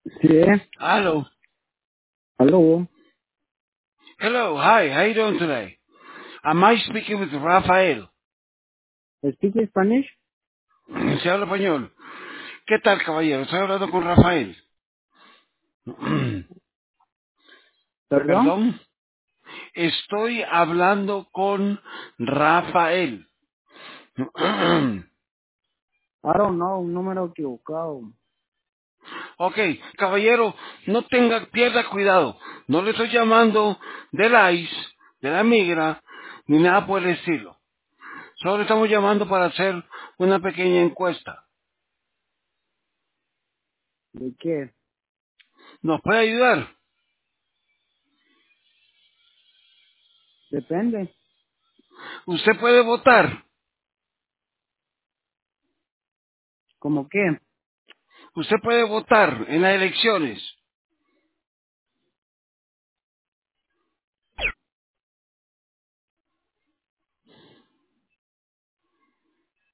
Sí. Hello. Aló. Hello. Hi. How you doing today? Am I speaking with Rafael? ¿Speak Spanish? Se habla español. ¿Qué tal, caballero? Estoy hablando con Rafael. ¿Perdón? Perdón. Estoy hablando con Rafael. I don't know, un número equivocado. Ok, caballero, no pierda cuidado. No le estoy llamando del ICE, de la migra, ni nada por el estilo. Solo le estamos llamando para hacer una pequeña encuesta. ¿De qué? ¿Nos puede ayudar? Depende. Usted puede votar. ¿Cómo qué? Usted puede votar en las elecciones.